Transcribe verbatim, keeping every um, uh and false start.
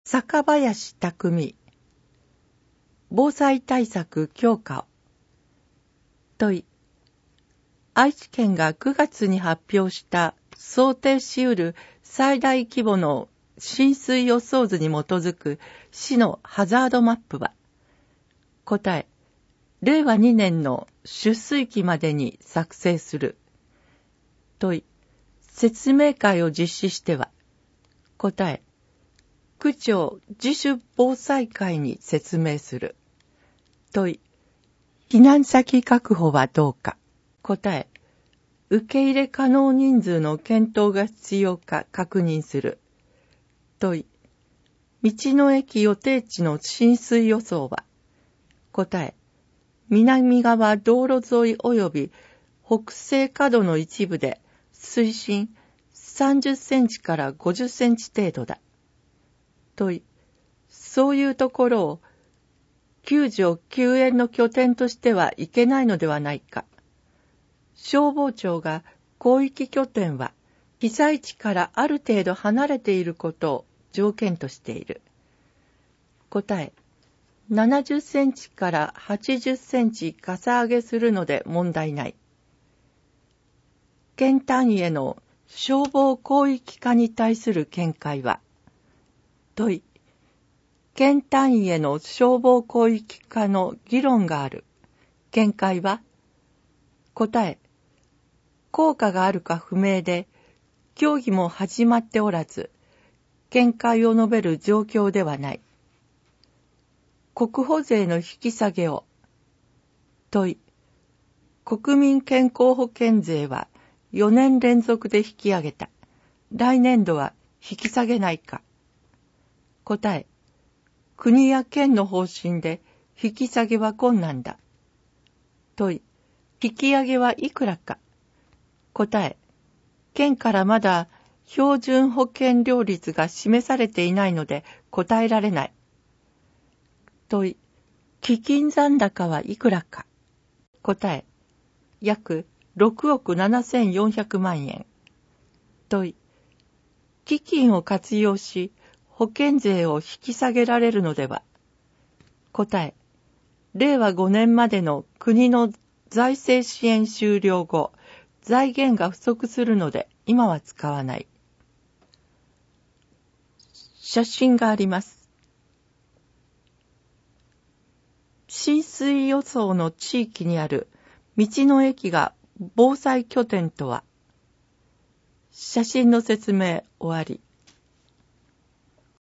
坂林匠、防災対策強化を。問い、愛知県がくがつに発表した想定し得る最大規模の浸水予想図に基づく市のハザードマップは、答え、れいわにねんの出水期までに作成する。問い、説明会を実施しては、答え、区長自主防災会に説明する。問い、避難先確保はどうか。答え、受け入れ可能人数の検討が必要か確認する。問い、道の駅予定地の浸水予想は。答え、南側道路沿い及び北西角の一部で水深さんじゅっセンチからごじゅっセンチ程度だ。問い、そういうところを救助救援の拠点としてはいけないのではないか。消防庁が広域拠点は被災地からある程度離れていることを条件としている。答え、ななじゅっセンチからはちじゅっセンチかさ上げするので問題ない。県単位への消防広域化に対する見解は。問い、県単位への消防広域化の議論がある。見解は。答え、効果があるか不明で、協議も始まっておらず、見解を述べる状況ではない。国保税の引き下げを。問い、国民健康保険税はよねん連続で引き上げた。来年度は引き下げないか。答え、国や県の方針で引き下げは困難だ。問い、引き上げはいくらか。答え、県からまだ標準保険料率が示されていないので答えられない。問い、基金残高はいくらか。答え、約ろくおくななせんよんひゃくまんえん。問い、基金を活用し保険税を引き下げられるのでは。答え、れいわごねんまでの国の財政支援終了後、財源が不足するので今は使わない。写真があります。浸水予想の地域にある道の駅が防災拠点とは。写真の説明終わり。